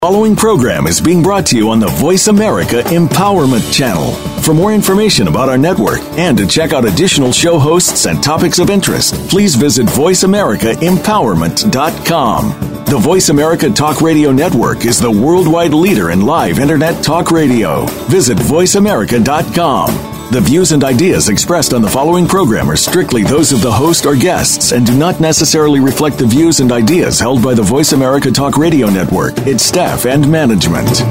Following program is being brought to you on the Voice America Empowerment Channel. For more information about our network and to check out additional show hosts and topics of interest, please visit voiceamericaempowerment.com. The Voice America Talk Radio Network is the worldwide leader in live Internet talk radio. Visit voiceamerica.com. The views and ideas expressed on the following program are strictly those of the host or guests and do not necessarily reflect the views and ideas held by the Voice America Talk Radio Network, its staff, and management.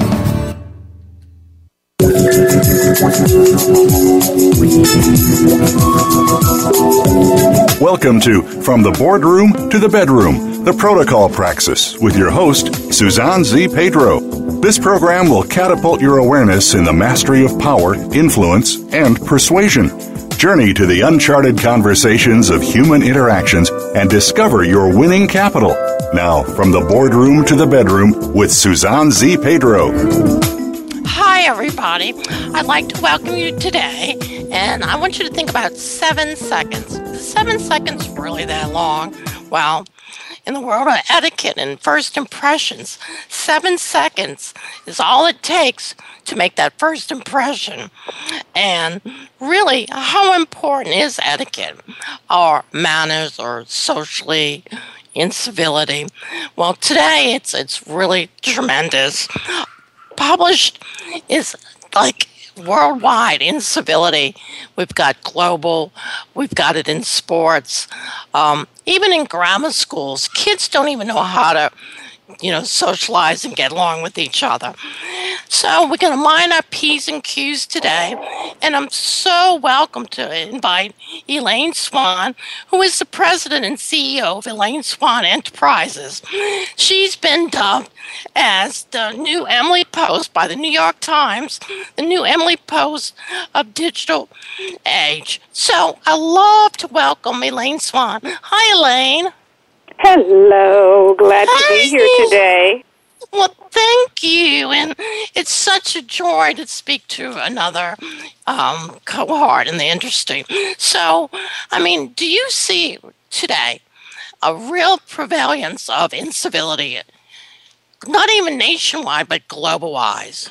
Welcome to From the Boardroom to the Bedroom, the Protocol Praxis, with your host, Suzanne Z. Pedro. This program will catapult your awareness in the mastery of power, influence, and persuasion. Journey to the uncharted conversations of human interactions and discover your winning capital. Now, from the boardroom to the bedroom with Suzanne Z. Pedro. Hi, everybody. I'd like to welcome you today, and I want you to think about 7 seconds. Is 7 seconds really that long? Well, in the world of etiquette and first impressions, 7 seconds is all it takes to make that first impression. And really, how important is etiquette or manners or socially incivility? Well, today it's really tremendous. Published is like worldwide incivility. We've got global, we've got it in sports. Even in grammar schools, kids don't even know how to, socialize and get along with each other. So we're going to mind our P's and Q's today. And I'm so welcome to invite Elaine Swan, who is the president and CEO of Elaine Swan Enterprises. She's been dubbed as the new Emily Post by the New York Times, the new Emily Post of digital age. So I love to welcome Elaine Swan. Hi, Elaine. Hello. Glad to be here today. Well, thank you. And it's such a joy to speak to another cohort in the industry. So, do you see today a real prevalence of incivility, not even nationwide, but global-wise?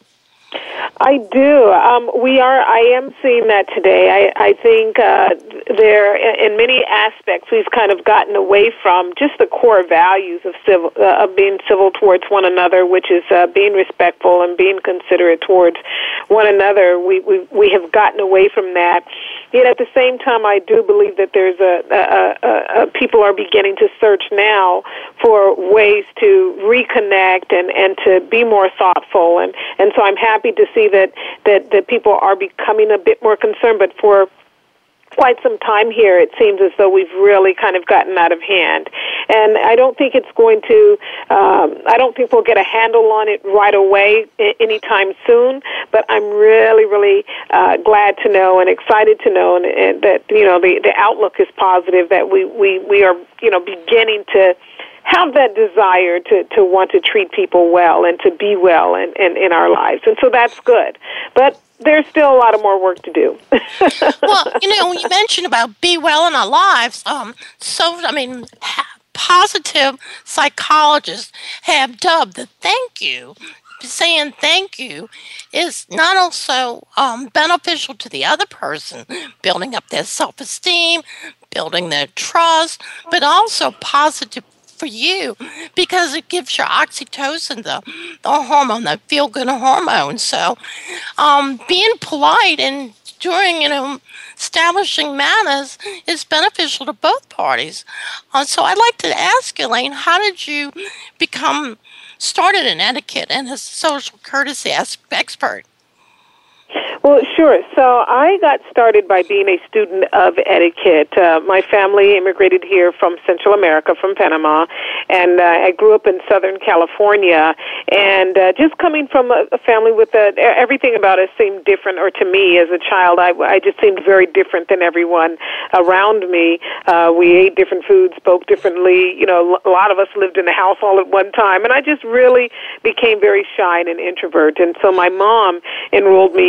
I do. I am seeing that today. I think there, in many aspects, we've kind of gotten away from just the core values of being civil towards one another, which is being respectful and being considerate towards one another. We have gotten away from that. Yet at the same time, I do believe that there's people are beginning to search now for ways to reconnect and to be more thoughtful. And so I'm happy to see that people are becoming a bit more concerned, but for quite some time here, it seems as though we've really kind of gotten out of hand. And I don't think it's going to, I don't think we'll get a handle on it right away anytime soon, but I'm really, really glad to know and excited to know and that, the outlook is positive, that we are, beginning to have that desire to want to treat people well and to be well in our lives. And so that's good. But there's still a lot of more work to do. Well, you mentioned about be well in our lives. Positive psychologists have dubbed the thank you. Saying thank you is not also beneficial to the other person, building up their self-esteem, building their trust, but also positive for you because it gives your oxytocin, the hormone, the feel-good hormone. So being polite and doing, establishing manners is beneficial to both parties. So I'd like to ask Elaine, how did you become started in etiquette and a social courtesy expert? Well, sure. So I got started by being a student of etiquette. My family immigrated here from Central America, from Panama, and I grew up in Southern California. And just coming from a family with everything about us seemed different, or to me as a child, I just seemed very different than everyone around me. We ate different foods, spoke differently. A lot of us lived in the house all at one time, and I just really became very shy and an introvert. And so my mom enrolled me years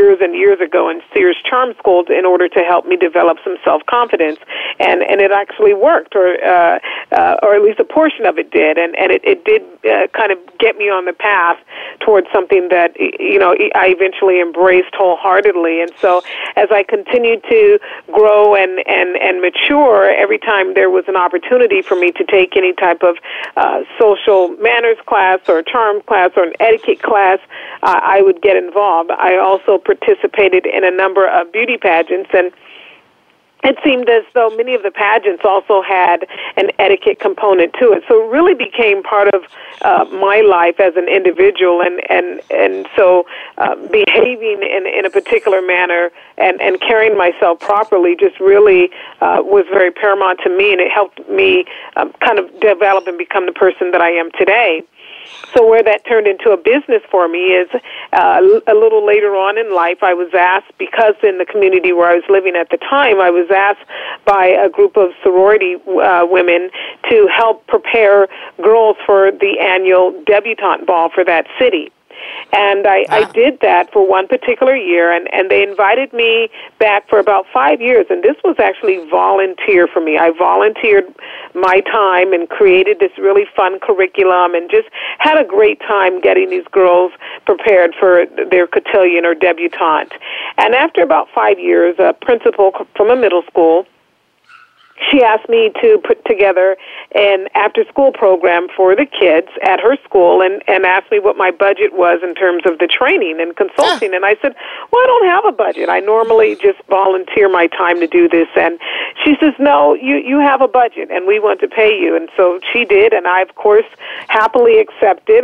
years and years ago in Sears Charm School in order to help me develop some self-confidence, and it actually worked, or at least a portion of it did, and it did kind of get me on the path towards something that I eventually embraced wholeheartedly. And so as I continued to grow and mature, every time there was an opportunity for me to take any type of social manners class or charm class or an etiquette class, I would get involved. I also participated in a number of beauty pageants, and it seemed as though many of the pageants also had an etiquette component to it. So it really became part of my life as an individual, and so behaving in a particular manner and carrying myself properly just really was very paramount to me, and it helped me kind of develop and become the person that I am today. So where that turned into a business for me is a little later on in life, I was asked, because in the community where I was living at the time, I was asked by a group of sorority women to help prepare girls for the annual debutante ball for that city. And I did that for one particular year, and they invited me back for about 5 years, and this was actually volunteer for me. I volunteered my time and created this really fun curriculum and just had a great time getting these girls prepared for their cotillion or debutante. And after about 5 years, a principal from a middle school, she asked me to put together an after-school program for the kids at her school and asked me what my budget was in terms of the training and consulting. And I said, well, I don't have a budget. I normally just volunteer my time to do this. And she says, no, you have a budget, and we want to pay you. And so she did, and I, of course, happily accepted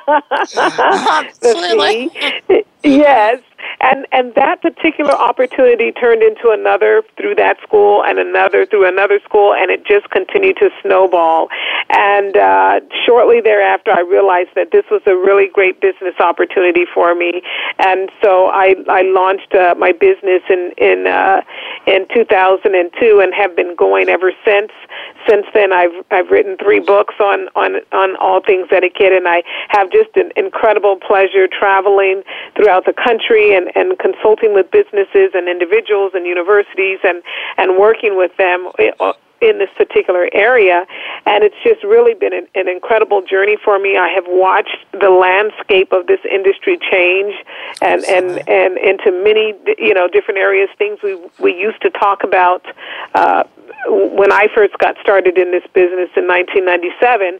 Absolutely. the fee. Yes. And that particular opportunity turned into another through that school and another through another school, and it just continued to snowball. And shortly thereafter, I realized that this was a really great business opportunity for me. And so I launched my business in 2002 and have been going ever since. Since then, I've written 3 books on all things etiquette, and I have just an incredible pleasure traveling throughout the country and consulting with businesses and individuals and universities and working with them in this particular area. And it's just really been an incredible journey for me. I have watched the landscape of this industry change and into many different areas, things we used to talk about when I first got started in this business in 1997.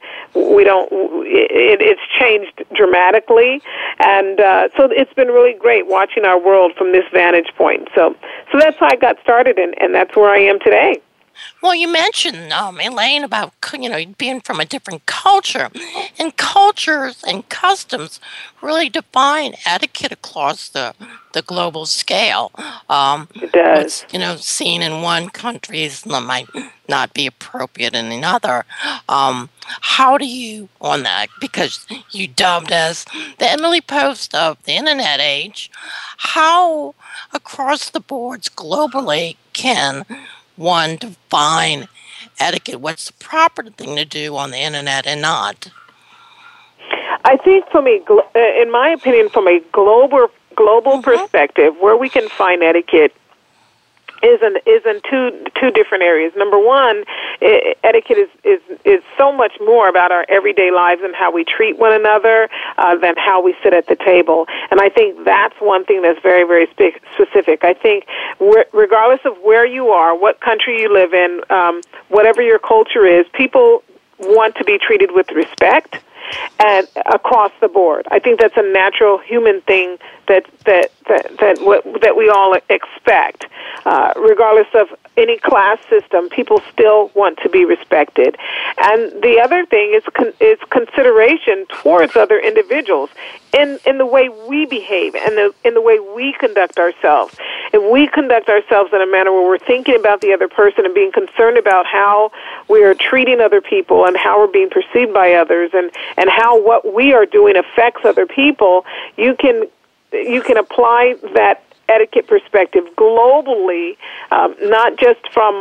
It's changed dramatically, and so it's been really great watching our world from this vantage point. So that's how I got started, and that's where I am today. Well, you mentioned, Elaine, about being from a different culture, and cultures and customs really define etiquette across the global scale. It does. What's, seen in one country might not be appropriate in another. How do you, on that, because you dubbed as the Emily Post of the Internet age, how across the boards globally can one define etiquette? What's the proper thing to do on the Internet and not? I think in my opinion, from a global perspective, where we can find etiquette is in two different areas. Number one, etiquette is so much more about our everyday lives and how we treat one another than how we sit at the table. And I think that's one thing that's very, very specific. I think regardless of where you are, what country you live in, whatever your culture is, people want to be treated with respect and across the board. I think that's a natural human thing that we all expect. Regardless of any class system, people still want to be respected. And the other thing is consideration towards other individuals in the way we behave and in the way we conduct ourselves. If we conduct ourselves in a manner where we're thinking about the other person and being concerned about how we are treating other people and how we're being perceived by others and how what we are doing affects other people, you can apply that etiquette perspective globally, not just from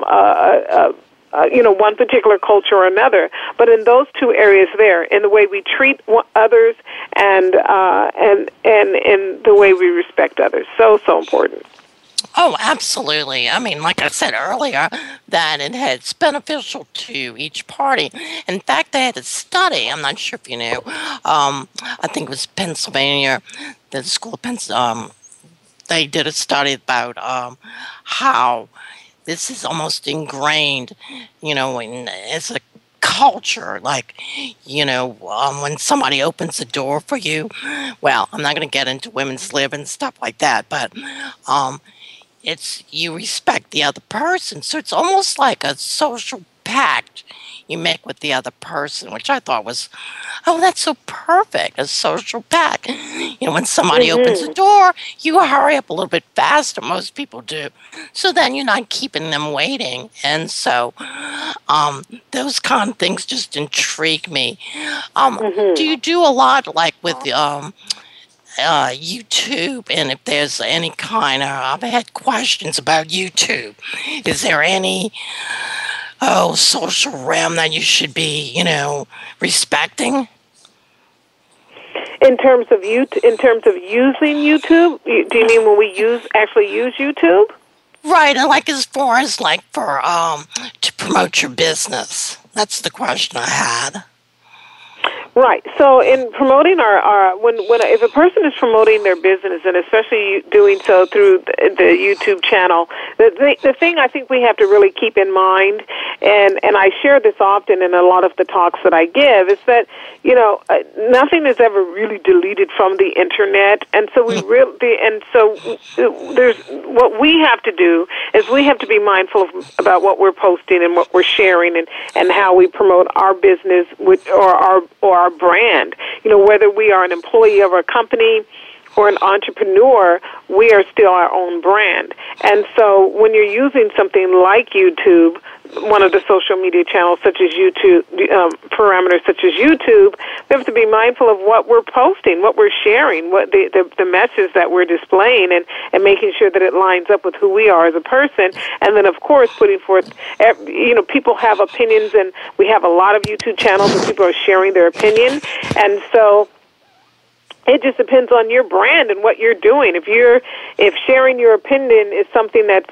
one particular culture or another, but in those two areas there, in the way we treat others and the way we respect others. So important. Oh, absolutely. I mean, like I said earlier, that it's beneficial to each party. In fact, they had a study. I'm not sure if you knew. I think it was Pennsylvania, the school of Pennsylvania. They did a study about how this is almost ingrained, as a culture. Like, when somebody opens the door for you, well, I'm not going to get into women's lib and stuff like that, but it's you respect the other person. So it's almost like a social pact you make with the other person, which I thought was, that's so perfect, a social pact. When somebody opens the door, you hurry up a little bit faster, most people do. So then you're not keeping them waiting. And so those kind of things just intrigue me. Do you do a lot like with YouTube, and if there's any kind of, I've had questions about YouTube. Is there any social realm that you should be, respecting? In terms of using YouTube, do you mean when we actually use YouTube? Right, and like as far as like for to promote your business. That's the question I had. Right. So in promoting if a person is promoting their business, and especially doing so through the YouTube channel, the thing I think we have to really keep in mind, and I share this often in a lot of the talks that I give, is that nothing is ever really deleted from the internet, and so there's what we have to do is we have to be mindful about what we're posting and what we're sharing, and how we promote our business or our brand. Whether we are an employee of a company or an entrepreneur, we are still our own brand. And so when you're using something like YouTube, one of the social media channels such as YouTube, parameters such as YouTube, we have to be mindful of what we're posting, what we're sharing, what the message that we're displaying, and making sure that it lines up with who we are as a person. And then, of course, putting forth, people have opinions, and we have a lot of YouTube channels where people are sharing their opinion. And so it just depends on your brand and what you're doing. If sharing your opinion is something that's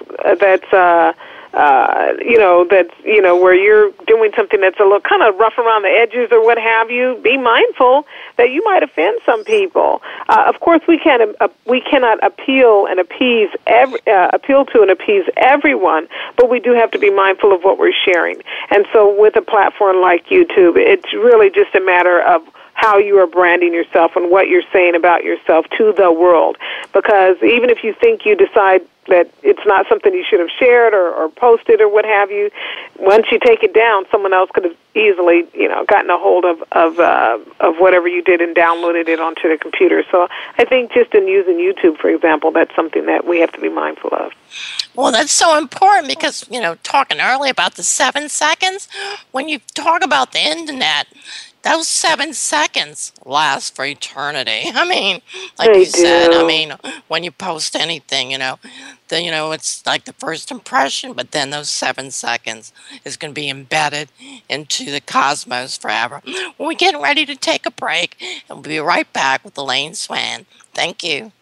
where you're doing something that's a little kind of rough around the edges or what have you, be mindful that you might offend some people. Of course, we cannot appeal to and appease everyone, but we do have to be mindful of what we're sharing. And so with a platform like YouTube, it's really just a matter of how you are branding yourself and what you're saying about yourself to the world. Because even if you think you decide that it's not something you should have shared or posted or what have you, once you take it down, someone else could have easily, gotten a hold of whatever you did and downloaded it onto the computer. So I think just in using YouTube, for example, that's something that we have to be mindful of. Well, that's so important because, talking earlier about the 7 seconds, when you talk about the internet, those 7 seconds last for eternity. I mean, like you said, when you post anything, it's like the first impression, but then those 7 seconds is going to be embedded into the cosmos forever. We're getting ready to take a break, and we'll be right back with Elaine Swan. Thank you.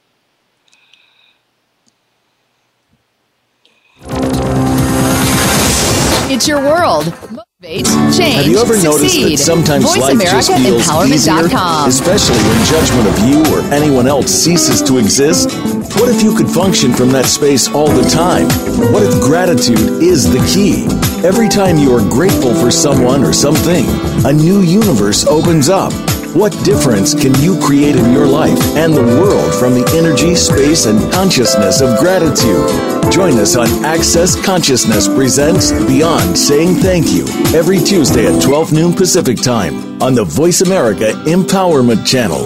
It's your world. Motivate, change, Have you ever noticed that sometimes life just feels easier, especially when judgment of you or anyone else ceases to exist? What if you could function from that space all the time? What if gratitude is the key? Every time you are grateful for someone or something, a new universe opens up. What difference can you create in your life and the world from the energy, space, and consciousness of gratitude? Join us on Access Consciousness Presents Beyond Saying Thank You every Tuesday at 12 noon Pacific Time on the Voice America Empowerment Channel.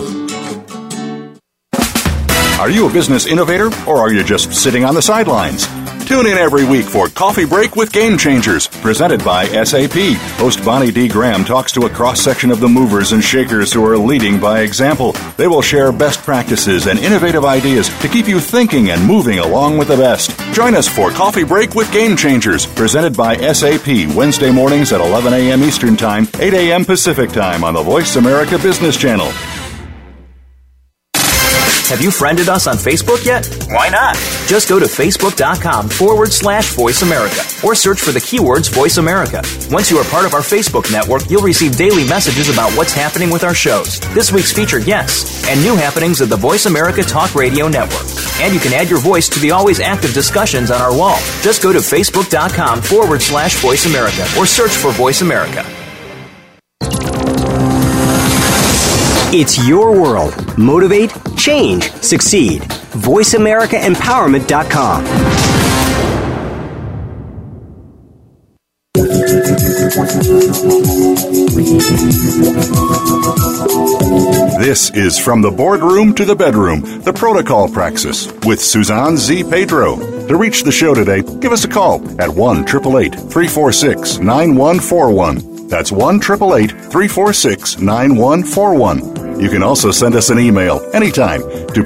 Are you a business innovator, or are you just sitting on the sidelines? Tune in every week for Coffee Break with Game Changers, presented by SAP. Host Bonnie D. Graham talks to a cross-section of the movers and shakers who are leading by example. They will share best practices and innovative ideas to keep you thinking and moving along with the best. Join us for Coffee Break with Game Changers, presented by SAP, Wednesday mornings at 11 a.m. Eastern Time, 8 a.m. Pacific Time on the Voice America Business Channel. Have you friended us on Facebook yet? Why not? Just go to facebook.com/Voice America or search for the keywords Voice America. Once you are part of our Facebook network, you'll receive daily messages about what's happening with our shows, this week's featured guests, and new happenings of the Voice America Talk Radio Network. And you can add your voice to the always active discussions on our wall. Just go to facebook.com/Voice America or search for Voice America. It's your world. Motivate, change, succeed. VoiceAmericaEmpowerment.com. This is From the Boardroom to the Bedroom, the Protocol Praxis with Suzanne Z. Pedro. To reach the show today, give us a call at 1-888-346-9141. That's 1-888-346-9141. You can also send us an email anytime to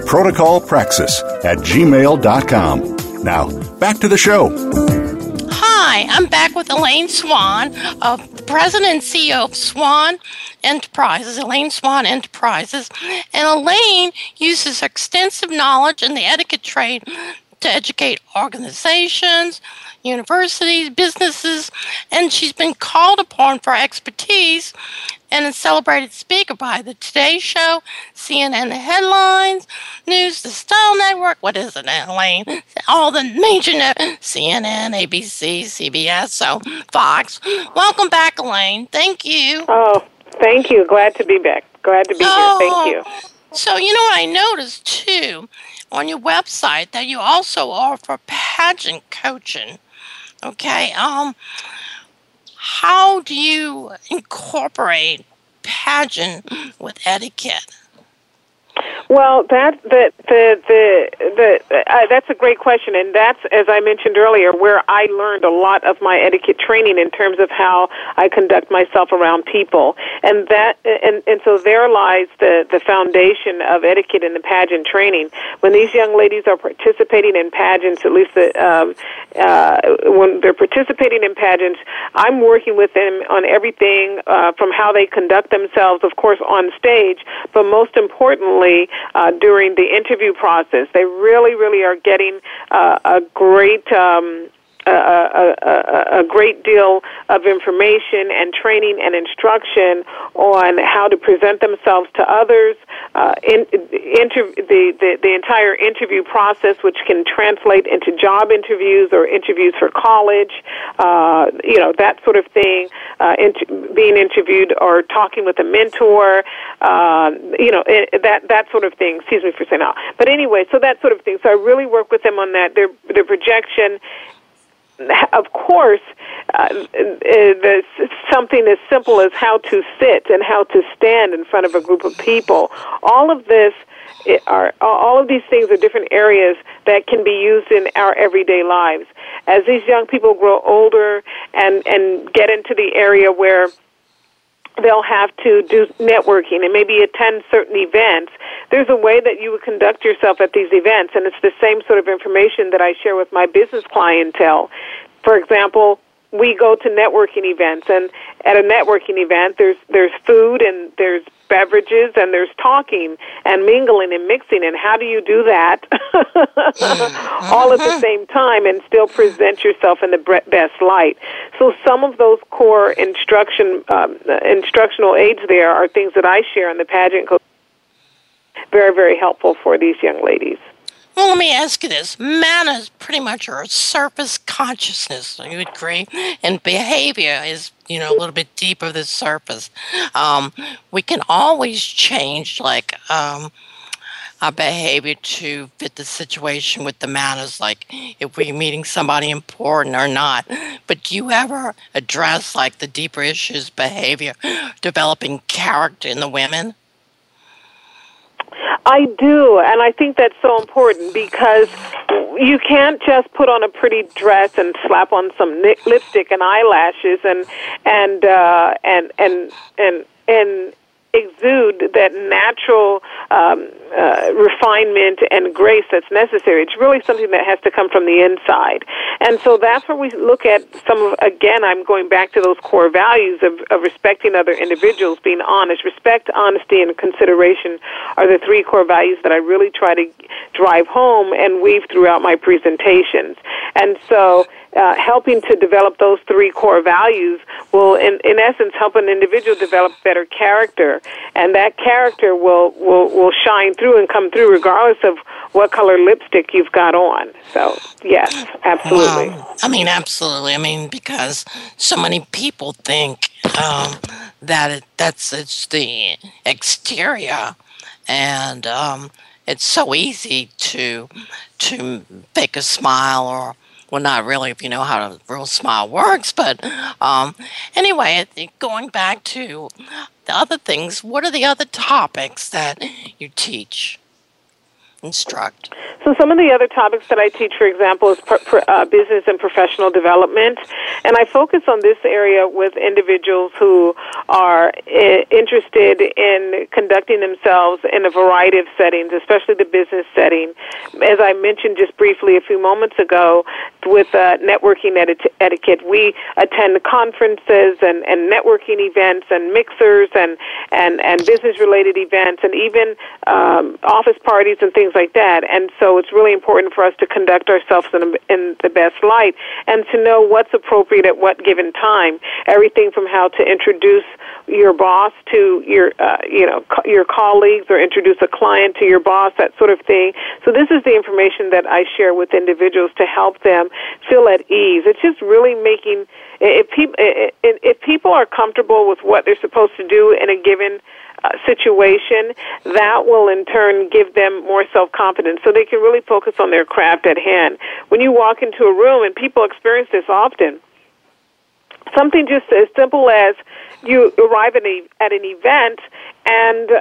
protocolpraxis@gmail.com. Now, back to the show. Hi, I'm back with Elaine Swan, the President and CEO of Swan Enterprises, Elaine Swan Enterprises. And Elaine uses extensive knowledge in the etiquette trade to educate organizations, universities, businesses, and she's been called upon for expertise and a celebrated speaker by the Today Show, CNN Headlines, News, the Style Network, what is it, Elaine? All the major CNN, ABC, CBS, so Fox. Welcome back, Elaine. Thank you. Oh, thank you. Glad to be back. Glad to be here. Thank you. So, you know what I noticed, too, on your website, that you also offer pageant coaching. Okay, how do you incorporate pageant with etiquette? Well, that's a great question, and that's, as I mentioned earlier, where I learned a lot of my etiquette training in terms of how I conduct myself around people, and so there lies the foundation of etiquette in the pageant training. When these young ladies are participating in pageants, at least when they're participating in pageants, I'm working with them on everything from how they conduct themselves, of course, on stage, but most importantly, during the interview process. They really, really are getting a great deal of information and training and instruction on how to present themselves to others, the entire interview process, which can translate into job interviews or interviews for college, that sort of thing, being interviewed or talking with a mentor, that sort of thing. Excuse me for saying that. But anyway, so that sort of thing. So I really work with them on that, their projection. Of course, something as simple as how to sit and how to stand in front of a group of people. All of these things are different areas that can be used in our everyday lives. As these young people grow older and get into the area where they'll have to do networking and maybe attend certain events, there's a way that you would conduct yourself at these events, and it's the same sort of information that I share with my business clientele. For example, we go to networking events, and at a networking event, there's food and there's beverages and there's talking and mingling and mixing. And how do you do that all at the same time and still present yourself in the best light? So some of those core instructional aids there are things that I share in the pageant coach. Very, very helpful for these young ladies. Well, let me ask you this. Manners pretty much are a surface consciousness, you would agree? And behavior is, a little bit deeper than the surface. We can always change, our behavior to fit the situation with the manners, like if we're meeting somebody important or not. But do you ever address, the deeper issues, behavior, developing character in the women? I do, and I think that's so important because you can't just put on a pretty dress and slap on some lipstick and eyelashes and exude that natural refinement and grace that's necessary. It's really something that has to come from the inside. And so that's where we look at again, I'm going back to those core values of respecting other individuals, being honest. Respect, honesty, and consideration are the three core values that I really try to drive home and weave throughout my presentations. And so helping to develop those three core values will, in essence, help an individual develop better character, and that character will shine through and come through regardless of what color lipstick you've got on. So, yes, absolutely. Well, absolutely. Because so many people think that it's the exterior, and it's so easy to fake a smile or. Well, not really if you know how a real smile works, but anyway, I think going back to the other things, what are the other topics that you teach, instruct? So some of the other topics that I teach, for example, is business and professional development, and I focus on this area with individuals who are interested in conducting themselves in a variety of settings, especially the business setting. As I mentioned just briefly a few moments ago, with networking etiquette, we attend conferences and networking events and mixers and business-related events and even office parties and things like that. And so it's really important for us to conduct ourselves in the best light and to know what's appropriate at what given time. Everything from how to introduce your boss to your colleagues, or introduce a client to your boss, that sort of thing. So this is the information that I share with individuals to help them feel at ease. It's just really making, if people are comfortable with what they're supposed to do in a given situation, that will in turn give them more self-confidence so they can really focus on their craft at hand. When you walk into a room, and people experience this often, something just as simple as you arrive at an event and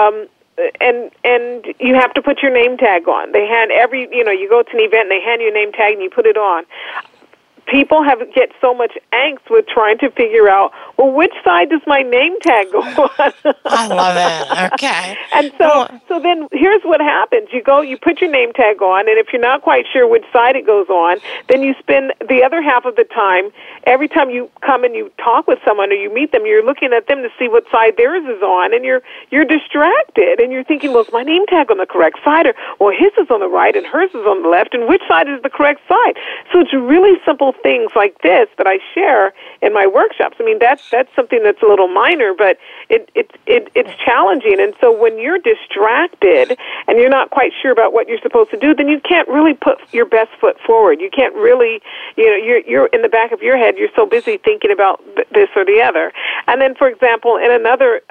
you have to put your name tag on. They hand you go to an event and they hand you a name tag and you put it on. People get so much angst with trying to figure out, well, which side does my name tag go on? I love it. Okay. And so then here's what happens. You put your name tag on, and if you're not quite sure which side it goes on, then you spend the other half of the time, every time you come and you talk with someone or you meet them, you're looking at them to see what side theirs is on, and you're distracted, and you're thinking, well, is my name tag on the correct side? Or, well, his is on the right and hers is on the left, and which side is the correct side? So it's really simple things like this that I share in my workshops. That's something that's a little minor, but it's challenging. And so when you're distracted and you're not quite sure about what you're supposed to do, then you can't really put your best foot forward. You can't really, you're in the back of your head, you're so busy thinking about this or the other. And then, for example, in another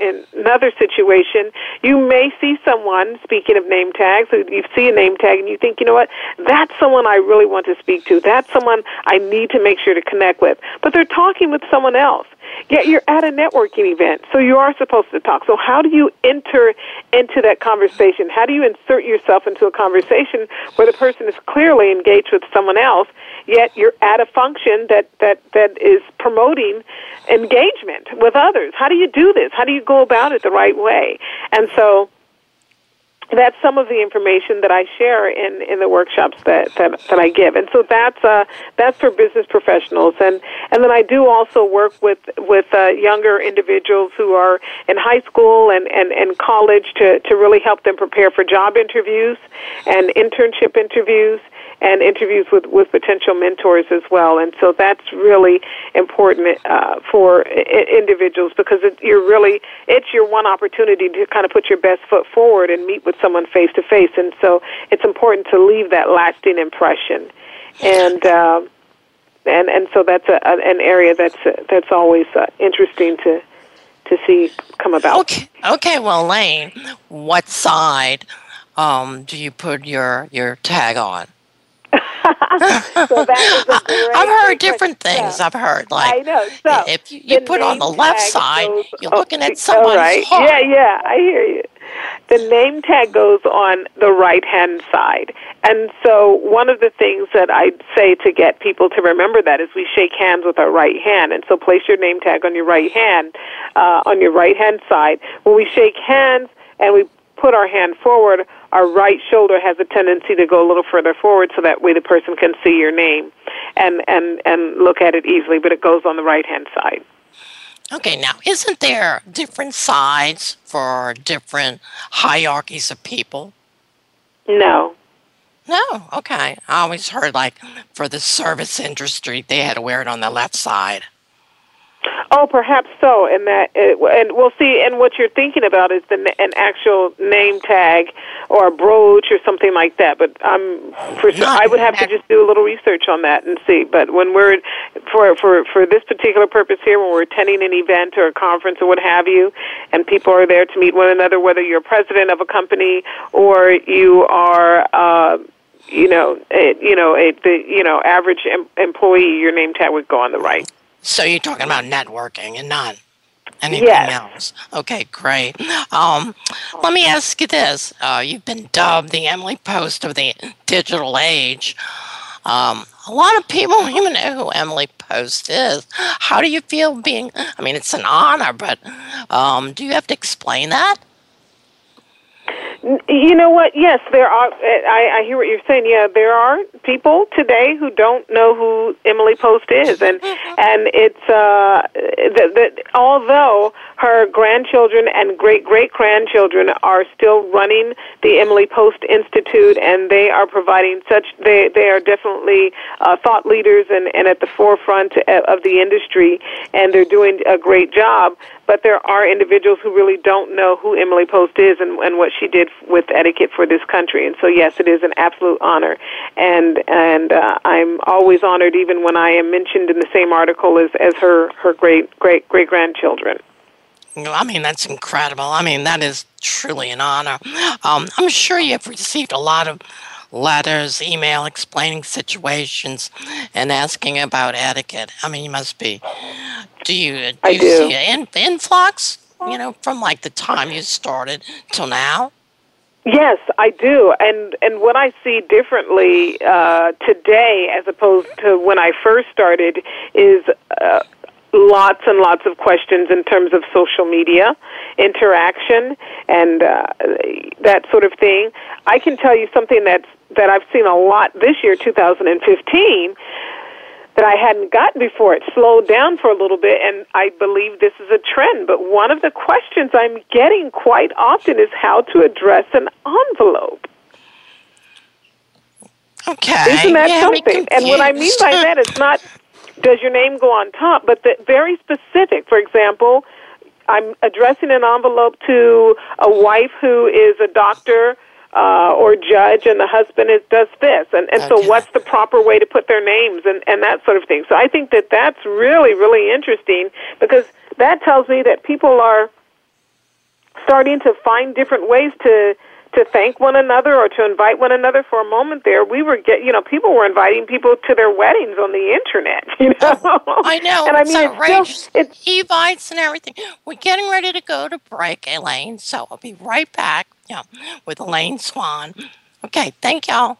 situation, you may see someone, speaking of name tags, you see a name tag and you think, you know what, that's someone I really want to speak to. That's someone I need to make sure to connect with. But they're talking with someone else. Yet you're at a networking event, so you are supposed to talk. So how do you enter into that conversation? How do you insert yourself into a conversation where the person is clearly engaged with someone else, yet you're at a function that is promoting engagement with others? How do you do this? How do you go about it the right way? And so that's some of the information that I share in the workshops that I give, and so that's for business professionals, and then I do also work with younger individuals who are in high school and college to really help them prepare for job interviews and internship interviews and interviews with potential mentors as well. And so that's really important for individuals because it's your one opportunity to kind of put your best foot forward and meet with someone face to face. And so it's important to leave that lasting impression. And so that's an area that's always interesting to see come about. Okay. Well, Lane, what side do you put your tag on? So I've heard different things. I've heard I know. So if you put on the left side, you're looking at somebody's heart. Yeah, I hear you. The name tag goes on the right-hand side. And so one of the things that I say to get people to remember that is we shake hands with our right hand. And so place your name tag on your right hand, on your right-hand side. When we shake hands and we put our hand forward, our right shoulder has a tendency to go a little further forward so that way the person can see your name and look at it easily, but it goes on the right-hand side. Okay, now, isn't there different sides for different hierarchies of people? No. No, okay. I always heard, like, for the service industry, they had to wear it on the left side. Oh, perhaps so. And we'll see. And what you're thinking about is an actual name tag or a brooch or something like that. But I would have to just do a little research on that and see. But when we're for this particular purpose here, when we're attending an event or a conference or what have you, and people are there to meet one another, whether you're president of a company or you are. Average employee, your name tag would go on the right. So you're talking about networking and not anything else. Okay, great. Let me ask you this. You've been dubbed the Emily Post of the digital age. A lot of people don't even know who Emily Post is. How do you feel it's an honor, but do you have to explain that? You know what? Yes, there are. I hear what you're saying. Yeah, there are people today who don't know who Emily Post is, and it's although her grandchildren and great-great-grandchildren are still running the Emily Post Institute, and they are providing they are definitely thought leaders and at the forefront of the industry, and they're doing a great job. But there are individuals who really don't know who Emily Post is and what she did with etiquette for this country. And so, yes, it is an absolute honor. And I'm always honored, even when I am mentioned in the same article as her great-great-great-grandchildren. That's incredible. That is truly an honor. I'm sure you have received a lot of letters, email explaining situations and asking about etiquette. You must be. Do you see an influx, from like the time you started till now? Yes, I do. And what I see differently today as opposed to when I first started is lots and lots of questions in terms of social media, interaction, and that sort of thing. I can tell you something that I've seen a lot this year, 2015, that I hadn't gotten before. It slowed down for a little bit, and I believe this is a trend. But one of the questions I'm getting quite often is how to address an envelope. Okay. Isn't that something? And what I mean by that is not does your name go on top, but very specific. For example, I'm addressing an envelope to a wife who is a doctor or judge, and the husband does this. And so what's the proper way to put their names and that sort of thing. So I think that's really, really interesting, because that tells me that people are starting to find different ways to thank one another or to invite one another. For a moment there, people were inviting people to their weddings on the internet, I know. And it's outrageous. It's Evites and everything. We're getting ready to go to break, Elaine, so I'll be right back with Elaine Swan. Okay, thank y'all.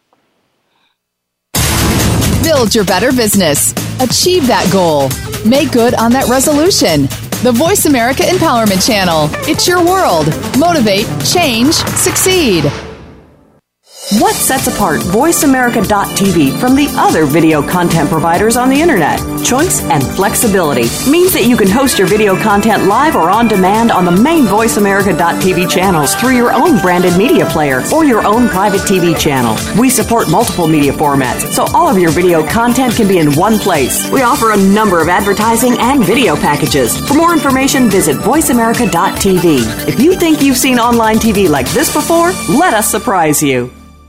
Build your better business. Achieve that goal. Make good on that resolution. The Voice America Empowerment Channel. It's your world. Motivate, change, succeed. What sets apart VoiceAmerica.tv from the other video content providers on the Internet? Choice and flexibility means that you can host your video content live or on demand on the main VoiceAmerica.tv channels through your own branded media player or your own private TV channel. We support multiple media formats, so all of your video content can be in one place. We offer a number of advertising and video packages. For more information, visit VoiceAmerica.tv. If you think you've seen online TV like this before, let us surprise you.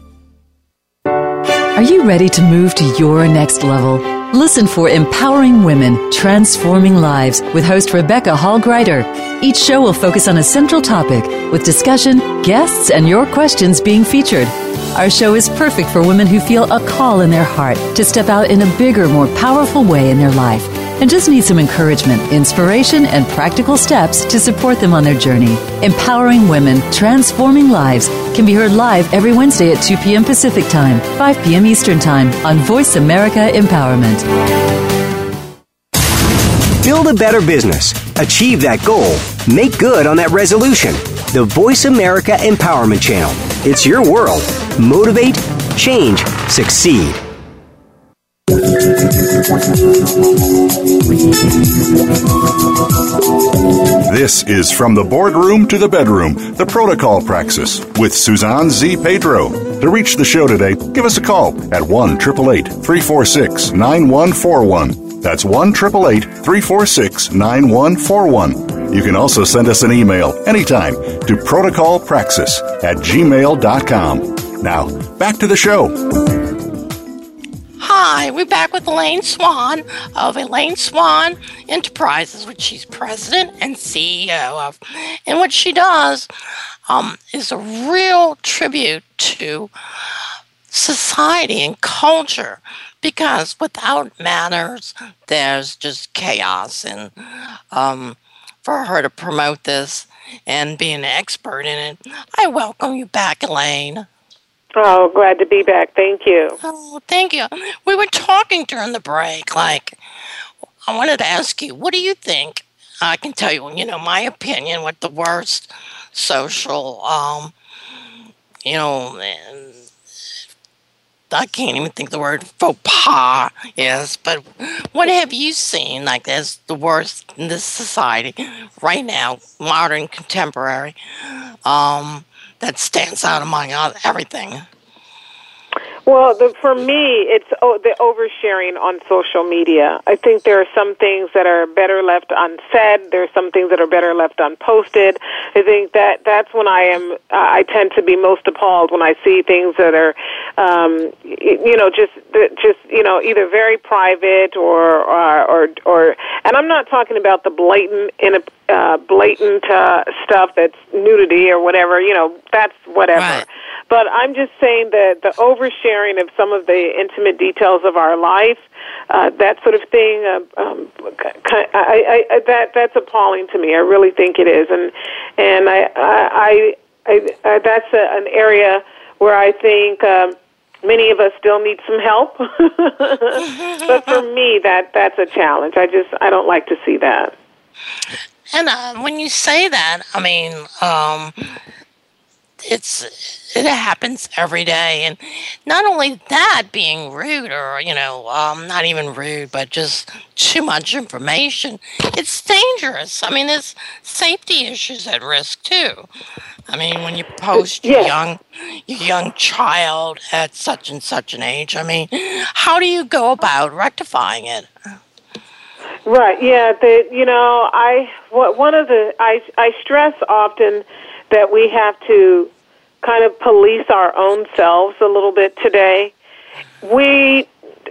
Are you ready to move to your next level? Listen for Empowering Women, Transforming Lives with host Rebecca Hall-Greider. Each show will focus on a central topic with discussion, guests, and your questions being featured. Our show is perfect for women who feel a call in their heart to step out in a bigger, more powerful way in their life and just need some encouragement, inspiration, and practical steps to support them on their journey. Empowering Women, Transforming Lives can be heard live every Wednesday at 2 p.m. Pacific Time, 5 p.m. Eastern Time on Voice America Empowerment. Build a better business. Achieve that goal. Make good on that resolution. the Voice America Empowerment Channel. It's your world. Motivate, change, succeed. This is From the Boardroom to the Bedroom, the Protocol Praxis with Suzanne Z. Pedro. To reach the show today, give us a call at 1-888-346-9141. That's 1-888-346-9141. You can also send us an email anytime to protocolpraxis@gmail.com. Now, back to the show. Hi, we're back with Elaine Swan of Elaine Swan Enterprises, which she's president and CEO of. And what she does is a real tribute to society and culture, because without manners, there's just chaos. And for her to promote this and be an expert in it, I welcome you back, Elaine. Oh, glad to be back. Thank you. Oh, thank you. We were talking during the break, I wanted to ask you, what do you think? I can tell you, my opinion, what the worst social, I can't even think the word faux pas is, but what have you seen as the worst in this society right now, modern, contemporary, that stands out among everything? Well, for me, it's the oversharing on social media. I think there are some things that are better left unsaid. There are some things that are better left unposted. I think that's when I tend to be most appalled when I see things that are, either very private or and I'm not talking about the blatant stuff that's nudity or whatever. That's whatever. Right. But I'm just saying that the oversharing of some of the intimate details of our life, that sort of thing, that's appalling to me. I really think it is, and that's an area where I think many of us still need some help. But for me, that's a challenge. I don't like to see that. And when you say that, it happens every day. And not only that, being rude or, not even rude, but just too much information, it's dangerous. There's safety issues at risk, too. When you post your young child at such and such an age, how do you go about rectifying it? Right, yeah. I stress often that we have to kind of police our own selves a little bit today. We,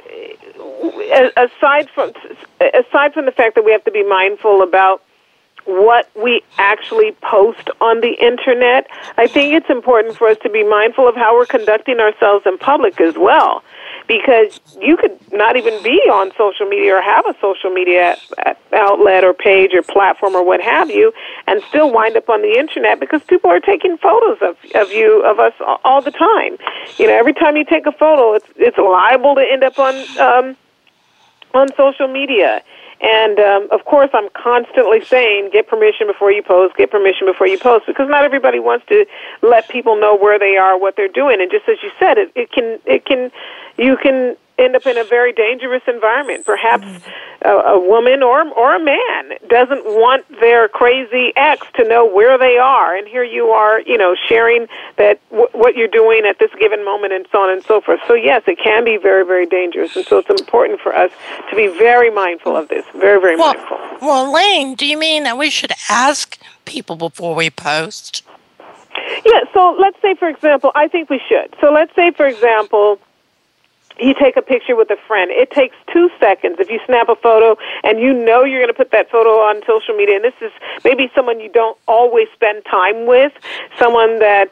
aside from the fact that we have to be mindful about what we actually post on the internet, I think it's important for us to be mindful of how we're conducting ourselves in public as well. Because you could not even be on social media or have a social media outlet or page or platform or what have you, and still wind up on the internet because people are taking photos of us all the time. Every time you take a photo, it's liable to end up on social media. And, of course, I'm constantly saying, get permission before you post, because not everybody wants to let people know where they are, what they're doing. And just as you said, you can end up in a very dangerous environment. Perhaps a woman or a man doesn't want their crazy ex to know where they are, and here you are, sharing that what you're doing at this given moment, and so on and so forth. So yes, it can be very, very dangerous, and so it's important for us to be very mindful of this. Very, very mindful. Well, Elaine, do you mean that we should ask people before we post? Yeah. So let's say, for example, I think we should. So let's say, for example, you take a picture with a friend. It takes 2 seconds. If you snap a photo and you're going to put that photo on social media, and this is maybe someone you don't always spend time with, someone that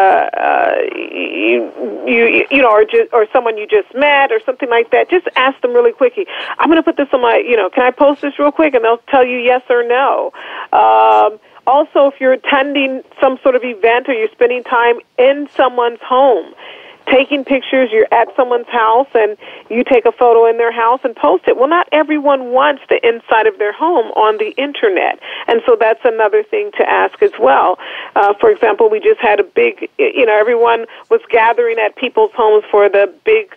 or someone you just met or something like that, just ask them really quickly. I'm going to put this on my, can I post this real quick? And they'll tell you yes or no. Also, if you're attending some sort of event or you're spending time in someone's home, taking pictures. You're at someone's house and you take a photo in their house and post it. Well, not everyone wants the inside of their home on the internet, and so that's another thing to ask as well. For example, we just had a big, everyone was gathering at people's homes for the big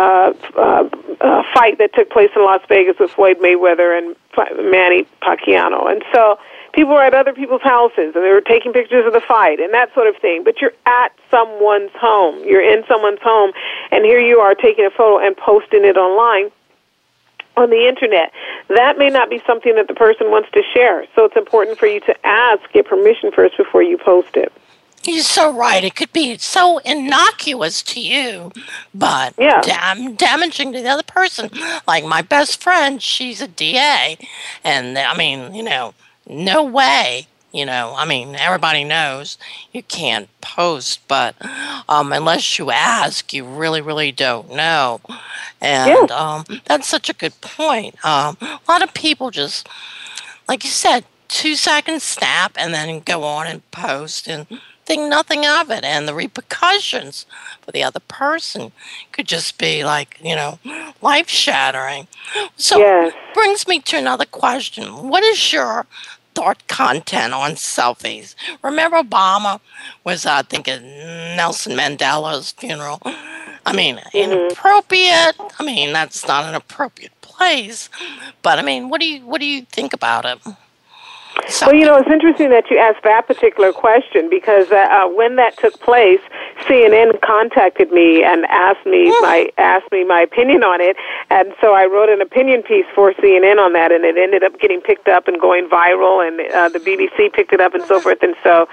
fight that took place in Las Vegas with Floyd Mayweather and Manny Pacquiao, and so people were at other people's houses, and they were taking pictures of the fight and that sort of thing. But you're at someone's home. You're in someone's home, and here you are taking a photo and posting it online on the internet. That may not be something that the person wants to share, so it's important for you to get permission first before you post it. You're so right. It could be so innocuous to you, but damaging to the other person. Like my best friend, she's a DA, and I mean, no way, everybody knows you can't post, but unless you ask, you really, really don't know. And that's such a good point. A lot of people just, like you said, 2 seconds snap and then go on and post and think nothing of it. And the repercussions for the other person could just be like, life-shattering. So brings me to another question. What is your thought content on selfies? Remember Obama was, I think, at Nelson Mandela's funeral. Inappropriate. That's not an appropriate place. But, what do you think about it? Well, it's interesting that you asked that particular question because when that took place, CNN contacted me and asked me my opinion on it, and so I wrote an opinion piece for CNN on that, and it ended up getting picked up and going viral, and the BBC picked it up and so forth, and so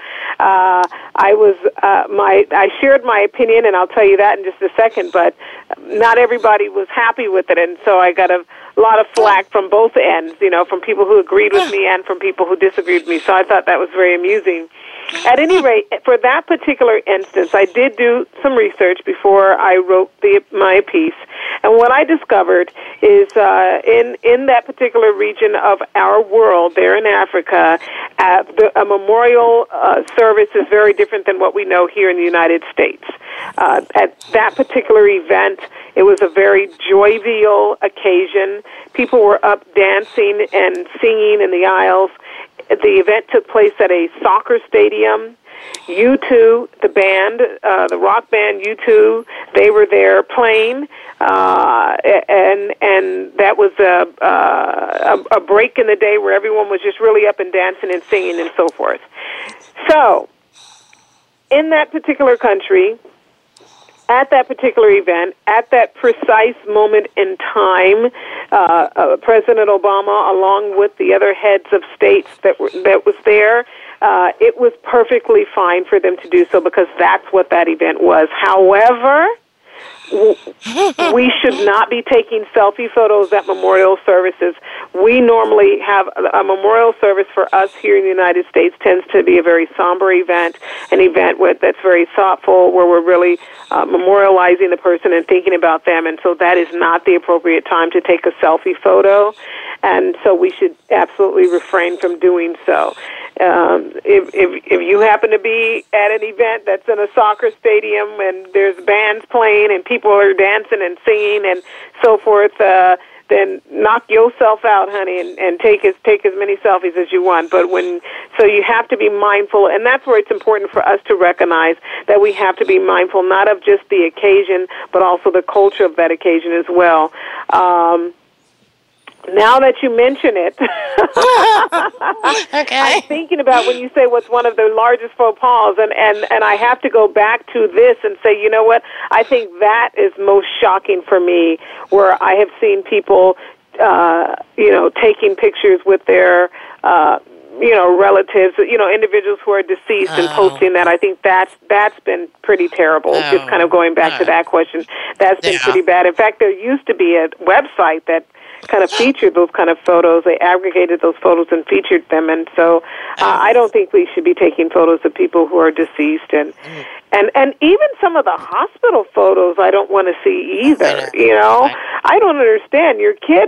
I shared my opinion, and I'll tell you that in just a second, but not everybody was happy with it, and so I got a lot of flack from both ends, from people who agreed with me and from people who disagreed with me. So I thought that was very amusing. At any rate, for that particular instance, I did do some research before I wrote my piece. And what I discovered is in that particular region of our world, there in Africa, a memorial service is very different than what we know here in the United States. At that particular event, it was a very jovial occasion. People were up dancing and singing in the aisles. The event took place at a soccer stadium. U2, the band, the rock band U2, they were there playing, and that was a break in the day where everyone was just really up and dancing and singing and so forth. So, in that particular country, at that particular event, at that precise moment in time, President Obama, along with the other heads of states that was there, it was perfectly fine for them to do so because that's what that event was. However, we should not be taking selfie photos at memorial services. We normally have a memorial service for us here in the United States tends to be a very somber event, an event that's very thoughtful, where we're really memorializing the person and thinking about them, and so that is not the appropriate time to take a selfie photo, and so we should absolutely refrain from doing so. If you happen to be at an event that's in a soccer stadium and there's bands playing and people are dancing and singing and so forth, then knock yourself out, honey, and take as many selfies as you want. But so you have to be mindful, and that's where it's important for us to recognize that we have to be mindful not of just the occasion, but also the culture of that occasion as well. Now that you mention it, okay. I'm thinking about when you say what's one of the largest faux pas, and I have to go back to this and say, you know what, I think that is most shocking for me, where I have seen people, taking pictures with their, relatives, individuals who are deceased and posting that. I think that's been pretty terrible. Just kind of going back to that question, that's been pretty bad. In fact, there used to be a website that kind of featured those kind of photos. They aggregated those photos and featured them, and so I don't think we should be taking photos of people who are deceased, and even some of the hospital photos I don't want to see either. I don't understand. Your kid is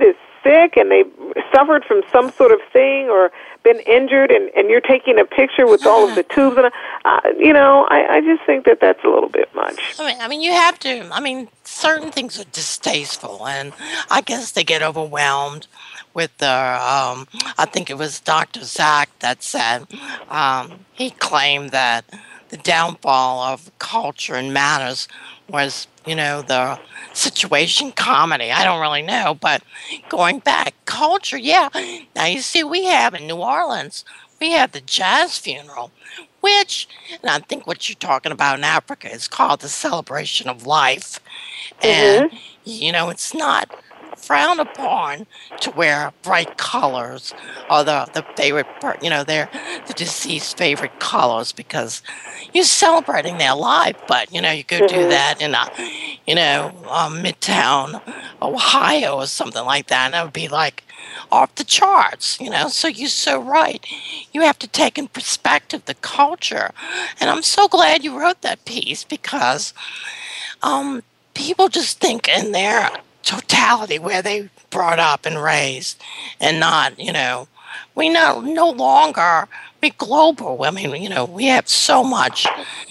sick and they suffered from some sort of thing or been injured, and you're taking a picture with all of the tubes, and I just think that that's a little bit much. I mean, you have to. I mean, certain things are distasteful, and I guess they get overwhelmed with the. I think it was Dr. Zach that said he claimed that the downfall of culture and manners was, the situation comedy. I don't really know, but going back, culture, yeah. Now you see, we have in New Orleans, we have the jazz funeral, which, and I think what you're talking about in Africa is called the celebration of life. And, it's not frowned upon to wear bright colors or the favorite, they're the deceased favorite colors because you're celebrating their life. But, you could do that in Midtown, Ohio or something like that. And that would be like off the charts, So you're so right. You have to take in perspective the culture. And I'm so glad you wrote that piece because people just think in their totality where they brought up and raised and not, we no longer, we're global. I mean, we have so much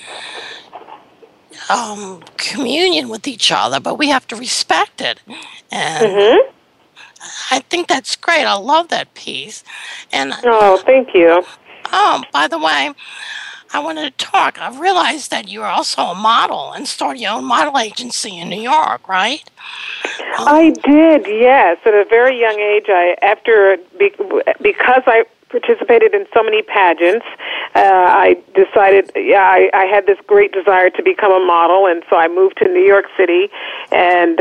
communion with each other, but we have to respect it. And I think that's great. I love that piece. And thank you. By the way, I wanted to talk. I realized that you are also a model and started your own model agency in New York, right? I did, yes. At a very young age, because I participated in so many pageants, I decided, I had this great desire to become a model, and so I moved to New York City, and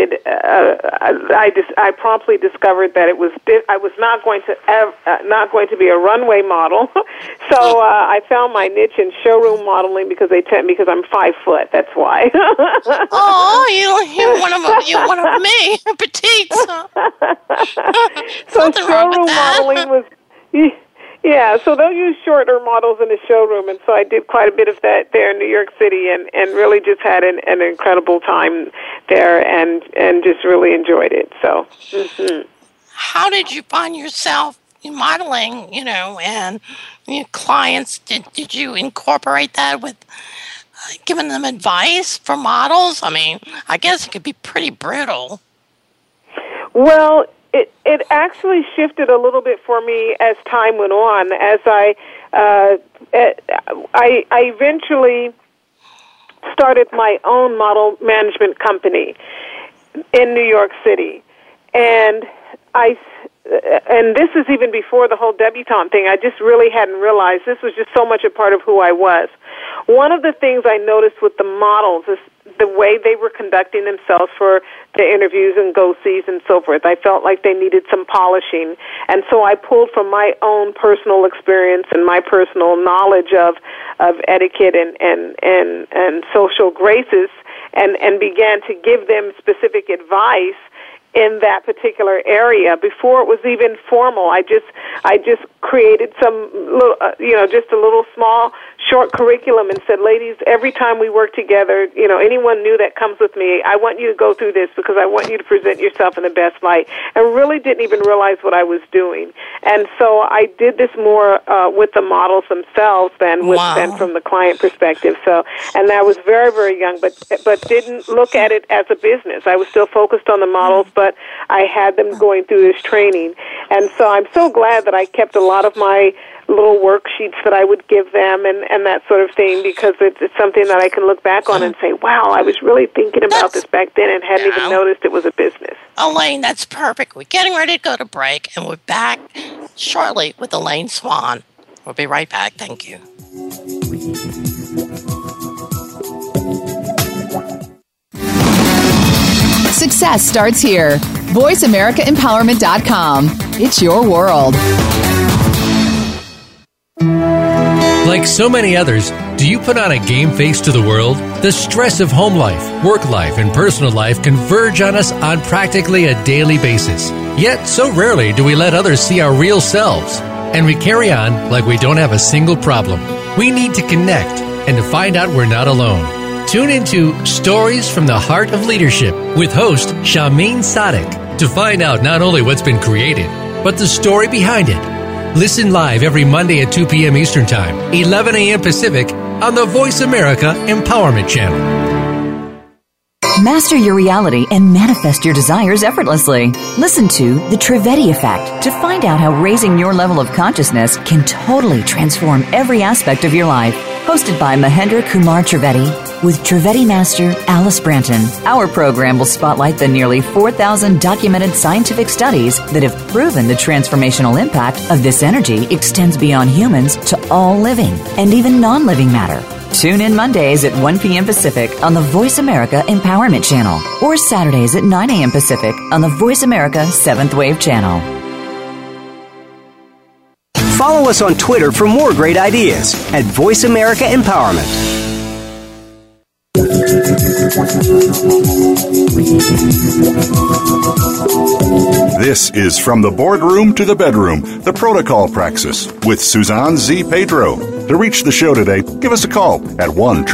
I promptly discovered that I was not going to be a runway model, so I found my niche in showroom modeling because I'm 5 foot. That's why. You're one of me, petite. So showroom modeling was. Yeah, so they'll use shorter models in the showroom, and so I did quite a bit of that there in New York City, and really just had an incredible time there, and just really enjoyed it. So, How did you find yourself in modeling? And your clients, did you incorporate that with giving them advice for models? I mean, I guess it could be pretty brutal. Well, it actually shifted a little bit for me as time went on. As I eventually started my own model management company in New York City, and this is even before the whole debutante thing. I just really hadn't realized this was just so much a part of who I was. One of the things I noticed with the models is the way they were conducting themselves for the interviews and go-sees and so forth. I felt like they needed some polishing. And so I pulled from my own personal experience and my personal knowledge of etiquette and social graces and began to give them specific advice in that particular area before it was even formal. I just created some little, just a little small short curriculum and said, ladies, every time we work together, anyone new that comes with me, I want you to go through this because I want you to present yourself in the best light. And really didn't even realize what I was doing. And so I did this more with the models themselves than from the client perspective. So, and I was very, very young, but didn't look at it as a business. I was still focused on the models, but I had them going through this training. And so I'm so glad that I kept a lot of my little worksheets that I would give them and that sort of thing, because it's something that I can look back on and say, wow, I was really thinking about this back then and hadn't even noticed it was a business. Elaine, that's perfect. We're getting ready to go to break, and we're back shortly with Elaine Swan. We'll be right back. Thank you. Success starts here. VoiceAmericaEmpowerment.com. It's your world. Like so many others, do you put on a game face to the world? The stress of home life, work life, and personal life converge on us on practically a daily basis. Yet, so rarely do we let others see our real selves. And we carry on like we don't have a single problem. We need to connect and to find out we're not alone. Tune into Stories from the Heart of Leadership with host Shameen Sadek. to find out not only what's been created, but the story behind it. Listen live every Monday at 2 p.m. Eastern Time, 11 a.m. Pacific, on the Voice America Empowerment Channel. Master your reality and manifest your desires effortlessly. Listen to The Trivedi Effect to find out how raising your level of consciousness can totally transform every aspect of your life. Hosted by Mahendra Kumar Trivedi with Trivedi Master Alice Branton. Our program will spotlight the nearly 4,000 documented scientific studies that have proven the transformational impact of this energy extends beyond humans to all living and even non-living matter. Tune in Mondays at 1 p.m. Pacific on the Voice America Empowerment Channel or Saturdays at 9 a.m. Pacific on the Voice America 7th Wave Channel. Follow us on Twitter for more great ideas at Voice America Empowerment. This is From the Boardroom to the Bedroom, the Protocol Praxis with Suzanne Z. Pedro. To reach the show today, give us a call at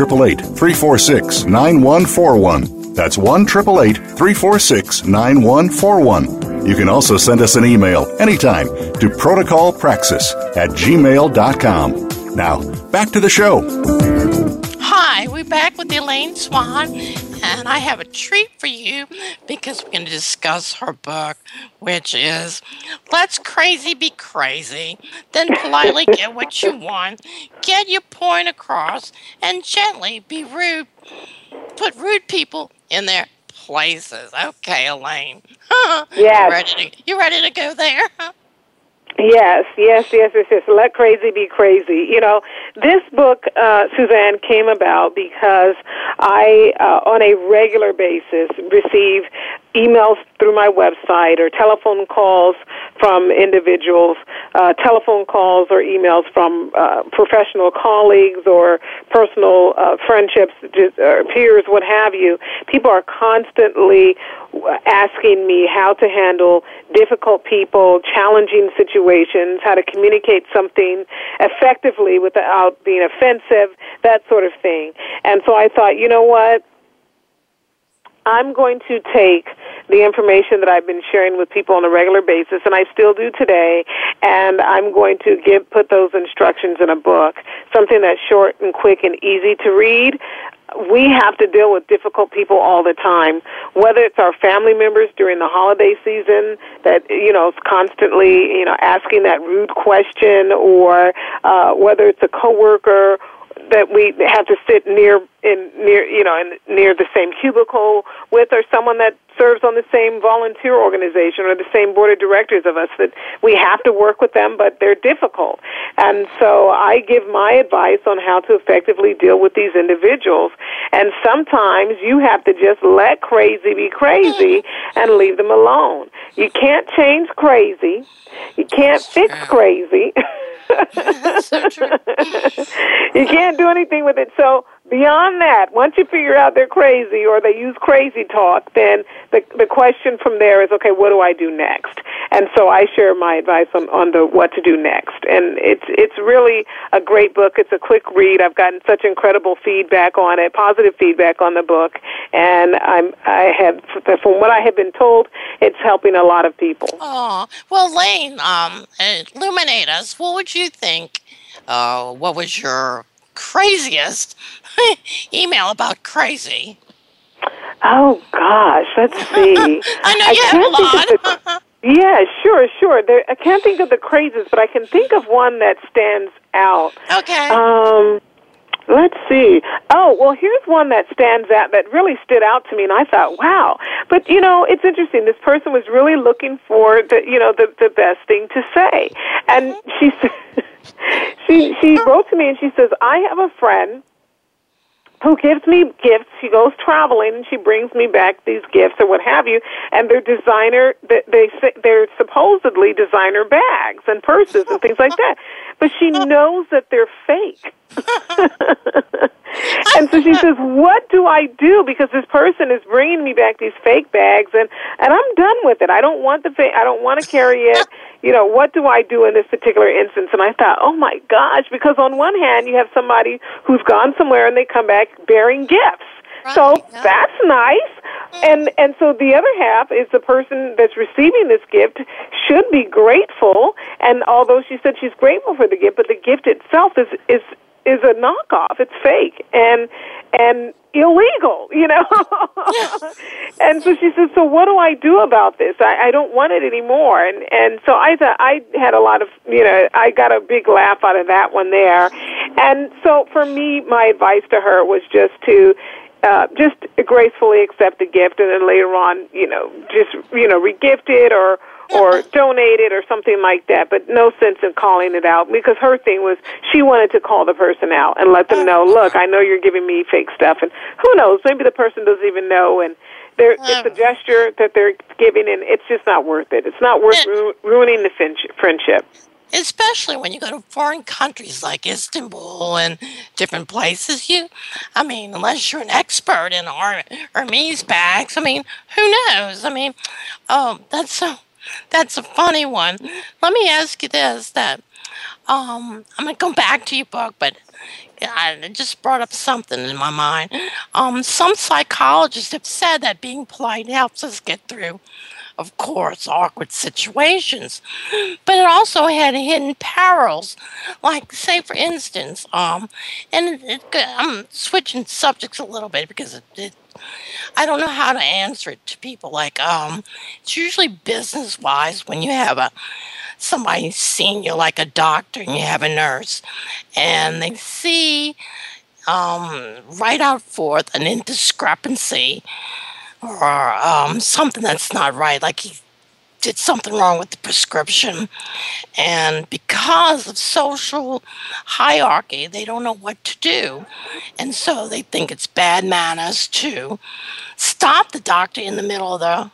1-888-346-9141. That's 1-888-346-9141. You can also send us an email anytime to protocolpraxis@gmail.com. Now, back to the show. Hi, we're back with Elaine Swan, and I have a treat for you because we're going to discuss her book, which is Let's Crazy Be Crazy, then politely get what you want, get your point across, and gently be rude. Put rude people in their places. Okay, Elaine. Yes. You ready to go there? Yes. Let crazy be crazy. You know, this book, Suzanne, came about because I, on a regular basis, receive emails through my website or telephone calls from individuals, telephone calls or emails from professional colleagues or personal friendships, peers, what have you. People are constantly asking me how to handle difficult people, challenging situations, how to communicate something effectively without being offensive, that sort of thing. And so I thought, you know what? I'm going to take the information that I've been sharing with people on a regular basis, and I still do today, and I'm going to put those instructions in a book, something that's short and quick and easy to read. We have to deal with difficult people all the time, whether it's our family members during the holiday season that, is constantly, asking that rude question, or whether it's a coworker that we have to sit near the same cubicle with, or someone that serves on the same volunteer organization or the same board of directors of us, that we have to work with them, but they're difficult. And so I give my advice on how to effectively deal with these individuals. And sometimes you have to just let crazy be crazy and leave them alone. You can't change crazy. You can't fix crazy. So true. You can't do anything with it. So beyond that, once you figure out they're crazy or they use crazy talk, then the question from there is, okay, what do I do next? And so I share my advice on the what to do next. And it's really a great book. It's a quick read. I've gotten such incredible feedback on it, positive feedback on the book, and from what I have been told, it's helping a lot of people. Oh, well, Lane, illuminate us. What would you think? What was your craziest email about crazy? Oh, gosh, let's see. I know you have a lot. Yeah, sure. I can't think of the craziest, but I can think of one that stands out. Okay. Let's see. Oh, well, here's one that stands out, that really stood out to me, and I thought, wow. But, it's interesting. This person was really looking for the best thing to say. And she wrote to me, and she says, I have a friend who gives me gifts. She goes traveling, and she brings me back these gifts or what have you, and they're they're supposedly designer bags and purses and things like that. But she knows that they're fake. And so she says, what do I do? Because this person is bringing me back these fake bags, and I'm done with it. I don't want I don't want to carry it. What do I do in this particular instance? And I thought, oh my gosh, because on one hand, you have somebody who's gone somewhere and they come back bearing gifts. Right, so that's nice. And so the other half is the person that's receiving this gift should be grateful. And although she said she's grateful for the gift, but the gift itself is a knockoff. It's fake and illegal, you know. And so she said, so what do I do about this? I don't want it anymore. And so I thought I had a lot of, you know, I got a big laugh out of that one there. And so for me, my advice to her was just to just gracefully accept the gift, and then later on, just regift it or donate it or something like that. But no sense in calling it out, because her thing was she wanted to call the person out and let them know, look, I know you're giving me fake stuff, and who knows, maybe the person doesn't even know, and it's a gesture that they're giving, and it's just not worth it. It's not worth ruining the friendship. Especially when you go to foreign countries like Istanbul and different places, unless you're an expert in Hermes bags, who knows? That's a funny one. Let me ask you this, that I'm going to go back to your book, but I just brought up something in my mind. Some psychologists have said that being polite helps us get through, of course, awkward situations, but it also had hidden perils. Like, say, for instance, I'm switching subjects a little bit because I don't know how to answer it to people. Like, it's usually business-wise when you have somebody senior, like a doctor, and you have a nurse, and they see right out forth an indiscrepancy or something that's not right, like he did something wrong with the prescription. And because of social hierarchy, they don't know what to do. And so they think it's bad manners to stop the doctor in the middle of the,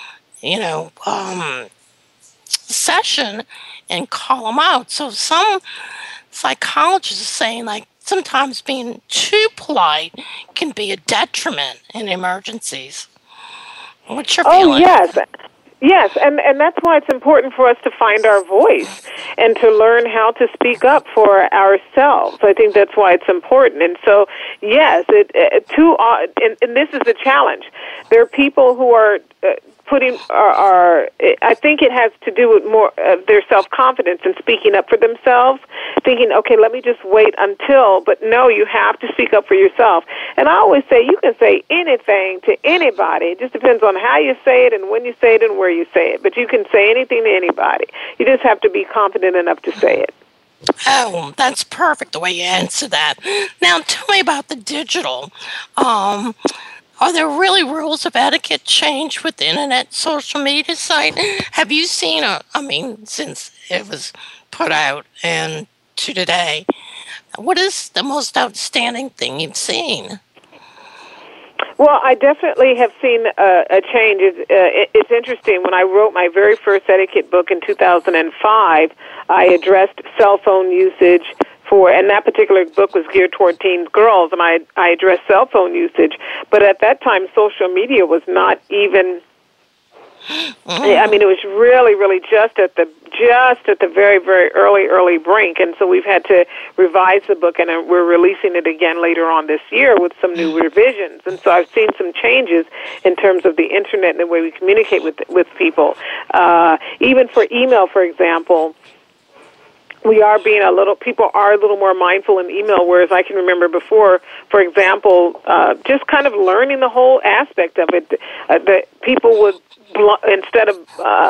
session and call him out. So some psychologists are saying, like, sometimes being too polite can be a detriment in emergencies. What's your feeling? Oh, yes, and that's why it's important for us to find our voice and to learn how to speak up for ourselves. I think that's why it's important. And so, yes, and this is the challenge. There are people who are I think it has to do with more of their self-confidence in speaking up for themselves, thinking, okay, let me just wait until, but no, you have to speak up for yourself. And I always say you can say anything to anybody. It just depends on how you say it and when you say it and where you say it. But you can say anything to anybody. You just have to be confident enough to say it. Oh, that's perfect the way you answer that. Now, tell me about the digital. Are there really rules of etiquette change with the internet social media site? Have you seen, since it was put out and to today, what is the most outstanding thing you've seen? Well, I definitely have seen a change. It's interesting. When I wrote my very first etiquette book in 2005, I addressed cell phone usage and that particular book was geared toward teen girls, and I addressed cell phone usage. But at that time, social media was not even. It was really, really just at the very, very early brink, and so we've had to revise the book, and we're releasing it again later on this year with some new revisions. And so I've seen some changes in terms of the internet and the way we communicate with people. Even for email, for example. People are a little more mindful in email, whereas I can remember before, for example, just kind of learning the whole aspect of it, that people would, instead of,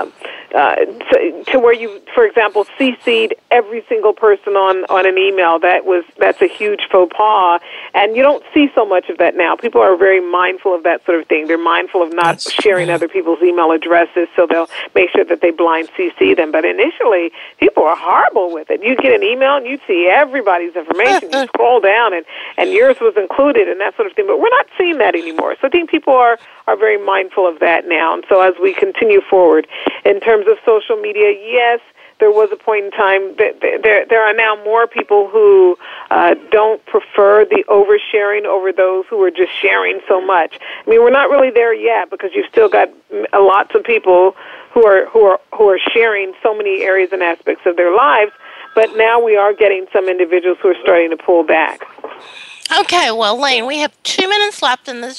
to where you, for example, CC'd every single person on an email, that's a huge faux pas, and you don't see so much of that now. People are very mindful of that sort of thing. They're mindful of not sharing other people's email addresses, so they'll make sure that they blind CC them. But initially, people are horrible with it. You get an email and you see everybody's information. You scroll down and yours was included and that sort of thing. But we're not seeing that anymore. So I think people are very mindful of that now. And so as we continue forward in terms of social media, yes, there was a point in time that there are now more people who don't prefer the oversharing over those who are just sharing so much. We're not really there yet, because you've still got lots of people who are sharing so many areas and aspects of their lives. But now we are getting some individuals who are starting to pull back. Okay, well, Lane, we have 2 minutes left in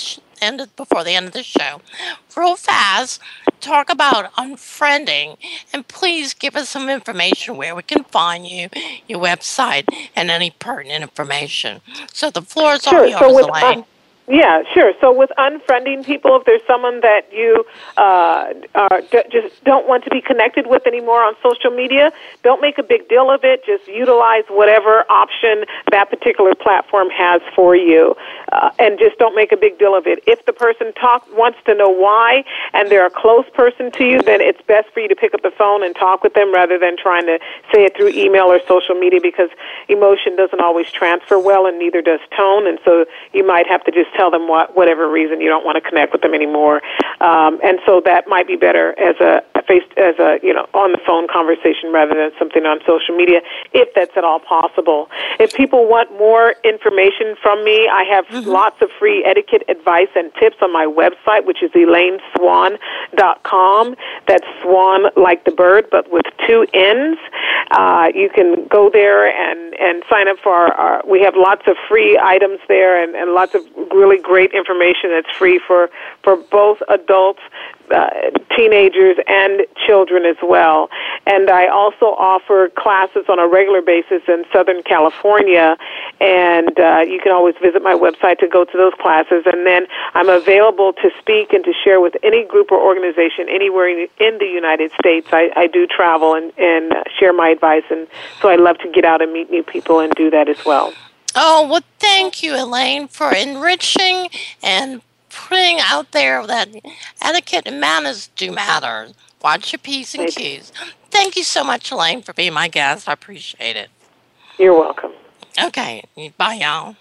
before the end of the show, real fast, talk about unfriending, and please give us some information where we can find you, your website, and any pertinent information. So the floor is all yours, Elaine. Yeah, sure. So with unfriending people, if there's someone that you just don't want to be connected with anymore on social media, don't make a big deal of it. Just utilize whatever option that particular platform has for you, and just don't make a big deal of it. If the person wants to know why and they're a close person to you, then it's best for you to pick up the phone and talk with them rather than trying to say it through email or social media, because emotion doesn't always transfer well, and neither does tone, and so you might have to just tell them whatever reason you don't want to connect with them anymore, and so that might be better as a on the phone conversation rather than something on social media, if that's at all possible. If people want more information from me, I have lots of free etiquette advice and tips on my website, which is ElaineSwan.com. That's swan like the bird, but with 2 N's. You can go there and sign up for we have lots of free items there and lots of really great information that's free for both adults, teenagers, and children as well. And I also offer classes on a regular basis in Southern California, and you can always visit my website to go to those classes. And then I'm available to speak and to share with any group or organization anywhere in the United States. I do travel and share my advice, and so I love to get out and meet new people and do that as well. Oh, well, thank you, Elaine, for enriching and putting out there that etiquette and manners do matter. Watch your P's and Q's. Thank you so much, Elaine, for being my guest. I appreciate it. You're welcome. Okay. Bye, y'all.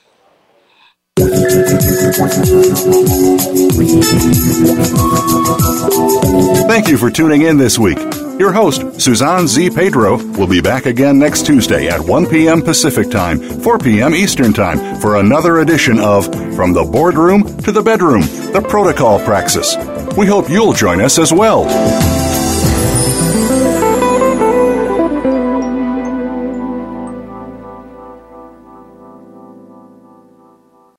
Thank you for tuning in this week. Your host, Suzanne Z. Pedro, will be back again next Tuesday at 1 p.m. Pacific Time, 4 p.m. Eastern Time for another edition of From the Boardroom to the Bedroom, the Protocol Praxis. We hope you'll join us as well.